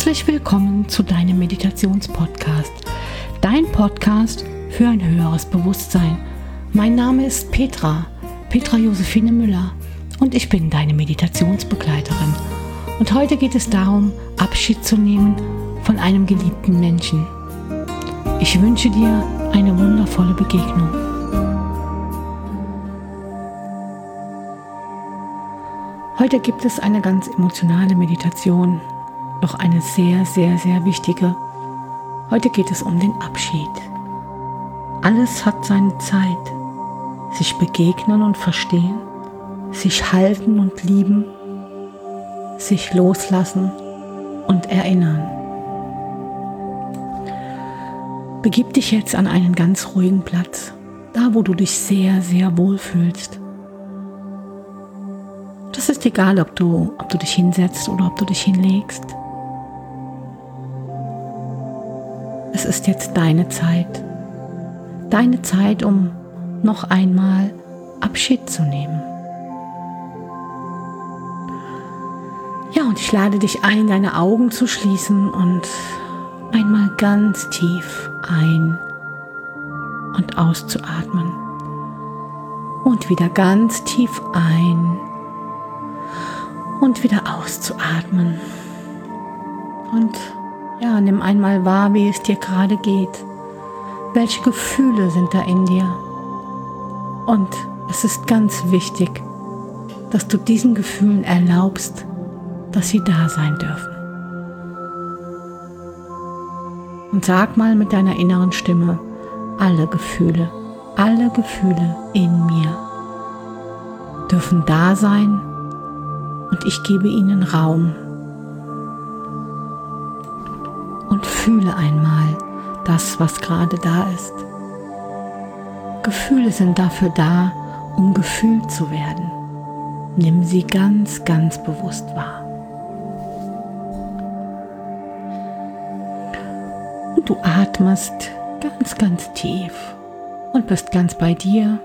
Herzlich willkommen zu deinem Meditationspodcast. Dein Podcast für ein höheres Bewusstsein. Mein Name ist Petra Josephine Müller und ich bin deine Meditationsbegleiterin. Und heute geht es darum, Abschied zu nehmen von einem geliebten Menschen. Ich wünsche dir eine wundervolle Begegnung. Heute gibt es eine ganz emotionale Meditation, doch eine sehr, sehr, sehr wichtige. Heute geht es um den Abschied. Alles hat seine Zeit. Sich begegnen und verstehen, sich halten und lieben, sich loslassen und erinnern. Begib dich jetzt an einen ganz ruhigen Platz, da wo du dich sehr, sehr wohl fühlst. Das ist egal, ob du dich hinsetzt oder ob du dich hinlegst. Es ist jetzt deine Zeit, um noch einmal Abschied zu nehmen. Ja, und ich lade dich ein, deine Augen zu schließen und einmal ganz tief ein- und auszuatmen. Und wieder ganz tief ein- und wieder auszuatmen. Und ja, nimm einmal wahr, wie es dir gerade geht. Welche Gefühle sind da in dir? Und es ist ganz wichtig, dass du diesen Gefühlen erlaubst, dass sie da sein dürfen. Und sag mal mit deiner inneren Stimme, alle Gefühle in mir dürfen da sein und ich gebe ihnen Raum. Und fühle einmal das, was gerade da ist. Gefühle sind dafür da, um gefühlt zu werden. Nimm sie ganz, ganz bewusst wahr. Und du atmest ganz, ganz tief und bist ganz bei dir.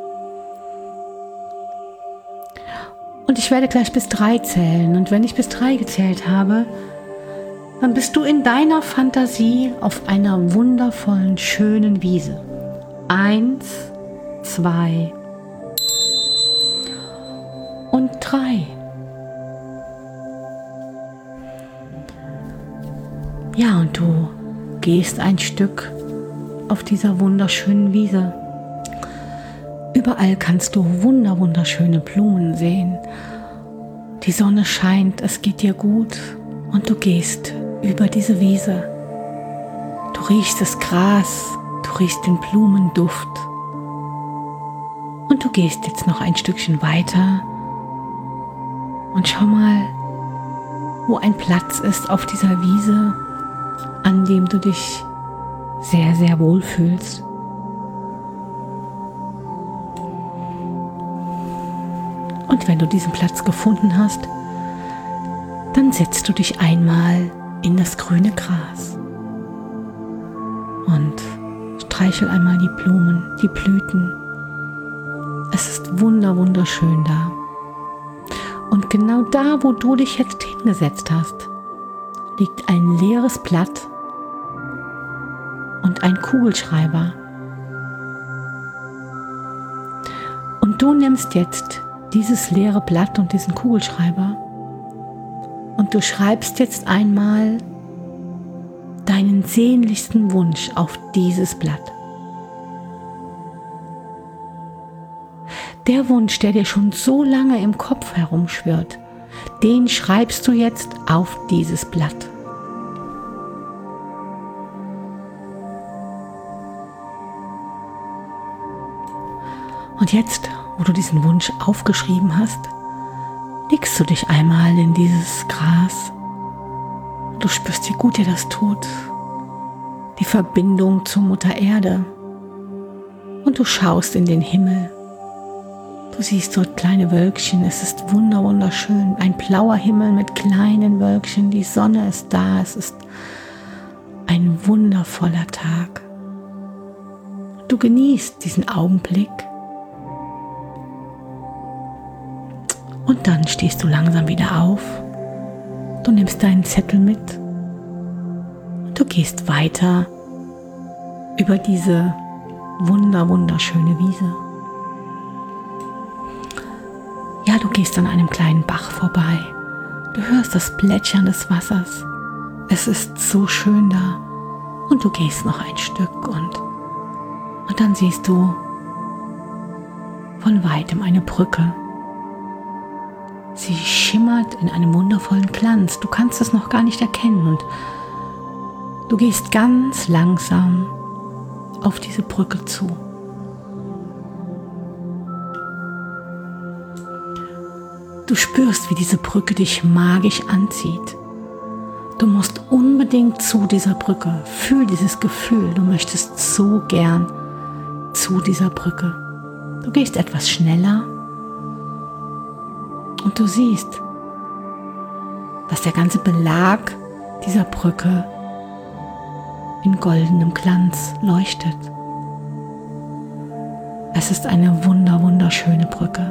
Und ich werde gleich bis 3 zählen. Und wenn ich bis 3 gezählt habe, dann bist du in deiner Fantasie auf einer wundervollen, schönen Wiese. 1, 2 und 3. Ja, und du gehst ein Stück auf dieser wunderschönen Wiese. Überall kannst du wunderschöne Blumen sehen. Die Sonne scheint, es geht dir gut und du gehst über diese Wiese. Du riechst das Gras, du riechst den Blumenduft. Und du gehst jetzt noch ein Stückchen weiter und schau mal, wo ein Platz ist auf dieser Wiese, an dem du dich sehr, sehr wohl fühlst. Und wenn du diesen Platz gefunden hast, dann setzt du dich einmal in das grüne Gras und streichel einmal die Blumen, die Blüten. Es ist wunderschön da. Und genau da, wo du dich jetzt hingesetzt hast, liegt ein leeres Blatt und ein Kugelschreiber. Und du nimmst jetzt dieses leere Blatt und diesen Kugelschreiber und du schreibst jetzt einmal deinen sehnlichsten Wunsch auf dieses Blatt. Der Wunsch, der dir schon so lange im Kopf herumschwirrt, den schreibst du jetzt auf dieses Blatt. Und jetzt, wo du diesen Wunsch aufgeschrieben hast, legst du dich einmal in dieses Gras. Du spürst, wie gut dir das tut. Die Verbindung zur Mutter Erde. Und du schaust in den Himmel. Du siehst dort kleine Wölkchen. Es ist wunderschön. Ein blauer Himmel mit kleinen Wölkchen. Die Sonne ist da. Es ist ein wundervoller Tag. Du genießt diesen Augenblick. Und dann stehst du langsam wieder auf. Du nimmst deinen Zettel mit gehst weiter über diese wunderschöne Wiese. Ja, du gehst an einem kleinen Bach vorbei. Du hörst das Plätschern des Wassers. Es ist so schön da. Und du gehst noch ein Stück und dann siehst du von weitem eine Brücke. Sie schimmert in einem wundervollen Glanz. Du kannst es noch gar nicht erkennen und du gehst ganz langsam auf diese Brücke zu. Du spürst, wie diese Brücke dich magisch anzieht. Du musst unbedingt zu dieser Brücke. Fühl dieses Gefühl. Du möchtest so gern zu dieser Brücke. Du gehst etwas schneller und du siehst, dass der ganze Belag dieser Brücke in goldenem Glanz leuchtet. Es ist eine wunderschöne Brücke.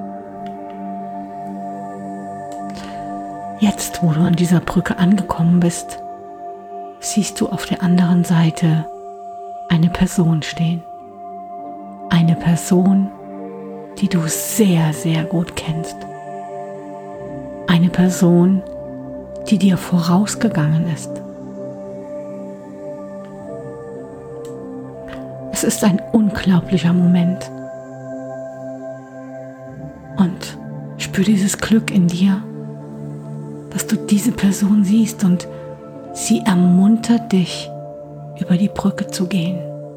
Jetzt, wo du an dieser Brücke angekommen bist, siehst du auf der anderen Seite eine Person stehen. Eine Person, die du sehr, sehr gut kennst. Eine Person, die dir vorausgegangen ist. Es ist ein unglaublicher Moment. Und spür dieses Glück in dir, dass du diese Person siehst und sie ermuntert dich, über die Brücke zu gehen.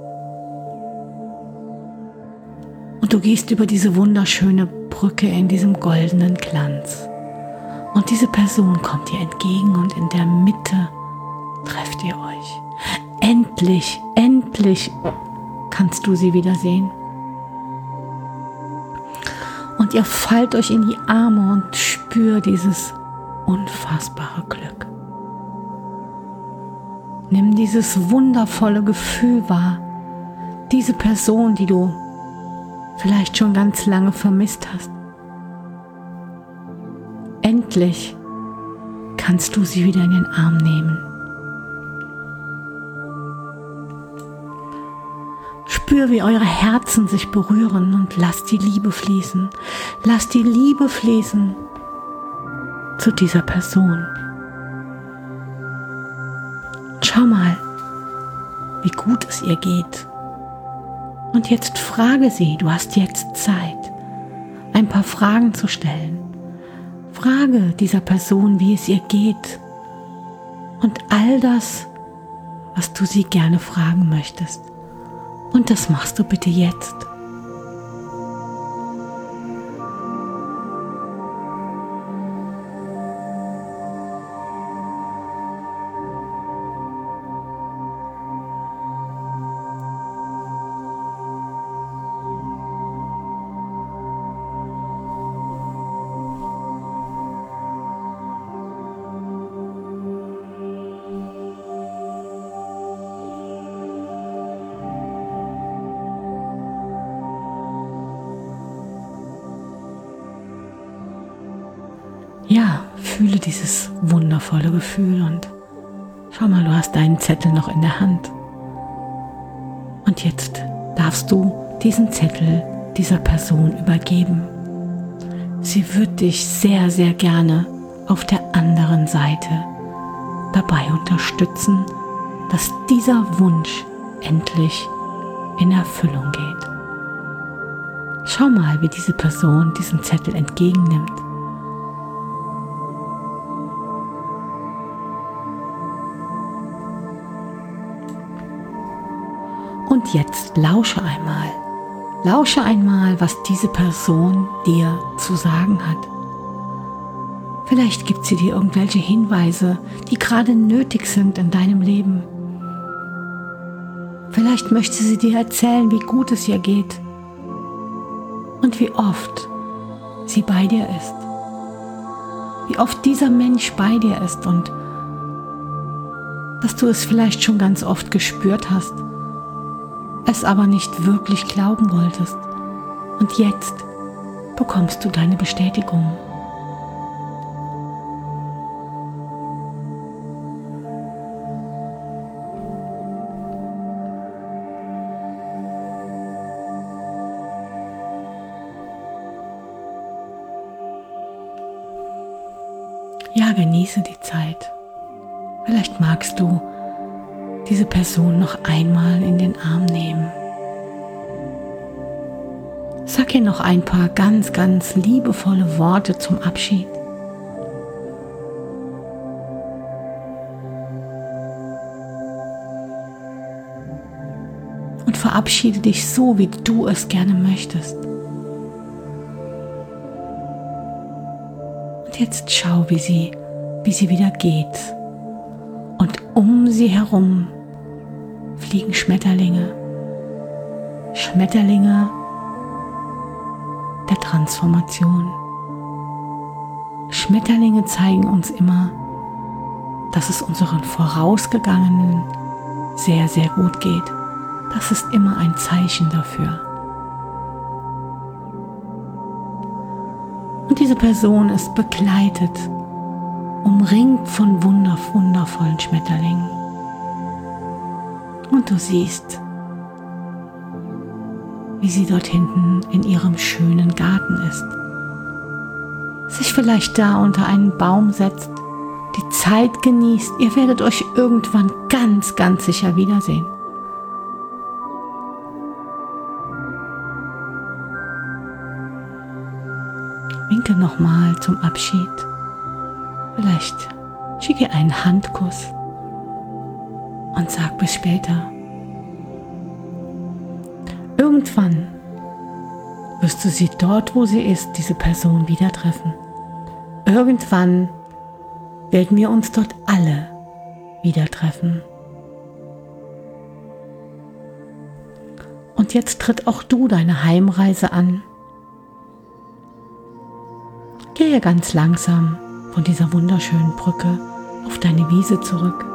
Und du gehst über diese wunderschöne Brücke in diesem goldenen Glanz. Und diese Person kommt dir entgegen und in der Mitte trefft ihr euch. Endlich kannst du sie wiedersehen. Und ihr fallt euch in die Arme und spürt dieses unfassbare Glück. Nimm dieses wundervolle Gefühl wahr, diese Person, die du vielleicht schon ganz lange vermisst hast. Endlich kannst du sie wieder in den Arm nehmen. Spür, wie eure Herzen sich berühren und lasst die Liebe fließen. Lasst die Liebe fließen zu dieser Person. Schau mal, wie gut es ihr geht. Und jetzt frage sie, du hast jetzt Zeit, ein paar Fragen zu stellen. Frage dieser Person, wie es ihr geht und all das, was du sie gerne fragen möchtest. Und das machst du bitte jetzt. Ja, fühle dieses wundervolle Gefühl und schau mal, du hast deinen Zettel noch in der Hand. Und jetzt darfst du diesen Zettel dieser Person übergeben. Sie wird dich sehr, sehr gerne auf der anderen Seite dabei unterstützen, dass dieser Wunsch endlich in Erfüllung geht. Schau mal, wie diese Person diesen Zettel entgegennimmt. Und jetzt lausche einmal, was diese Person dir zu sagen hat. Vielleicht gibt sie dir irgendwelche Hinweise, die gerade nötig sind in deinem Leben. Vielleicht möchte sie dir erzählen, wie gut es ihr geht und wie oft sie bei dir ist. Wie oft dieser Mensch bei dir ist und dass du es vielleicht schon ganz oft gespürt hast, es aber nicht wirklich glauben wolltest. Und jetzt bekommst du deine Bestätigung. Ja, genieße die Zeit. Vielleicht magst du diese Person noch einmal in den Arm nehmen. Sag ihr noch ein paar ganz, ganz liebevolle Worte zum Abschied. Und verabschiede dich so, wie du es gerne möchtest. Und jetzt schau, wie sie wieder geht. Und um sie herum fliegen Schmetterlinge. Schmetterlinge der Transformation. Schmetterlinge zeigen uns immer, dass es unseren Vorausgegangenen sehr, sehr gut geht. Das ist immer ein Zeichen dafür. Und diese Person ist begleitet, umringt von wundervollen Schmetterlingen. Und du siehst, wie sie dort hinten in ihrem schönen Garten ist. Sich vielleicht da unter einen Baum setzt, die Zeit genießt. Ihr werdet euch irgendwann ganz, ganz sicher wiedersehen. Winke nochmal zum Abschied. Vielleicht schicke einen Handkuss und sag bis später. Irgendwann wirst du sie dort, wo sie ist, diese Person wieder treffen. Irgendwann werden wir uns dort alle wieder treffen. Und jetzt tritt auch du deine Heimreise an. Gehe ganz langsam von dieser wunderschönen Brücke auf deine Wiese zurück.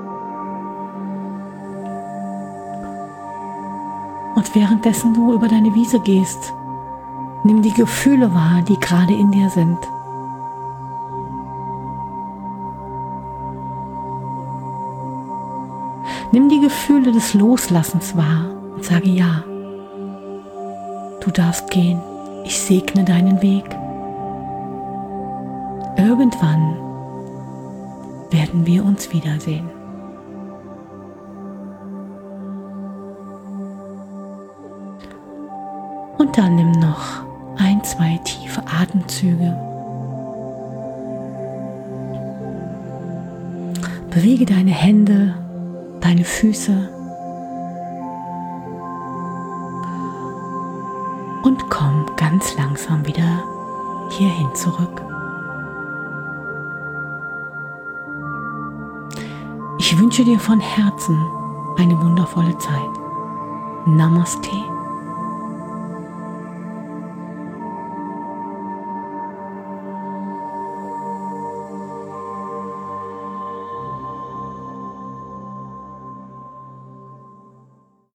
Und währenddessen du über deine Wiese gehst, nimm die Gefühle wahr, die gerade in dir sind. Nimm die Gefühle des Loslassens wahr und sage ja. Du darfst gehen. Ich segne deinen Weg. Irgendwann werden wir uns wiedersehen. Und dann nimm noch 1, 2 tiefe Atemzüge. Bewege deine Hände, deine Füße und komm ganz langsam wieder hierhin zurück. Ich wünsche dir von Herzen eine wundervolle Zeit. Namaste.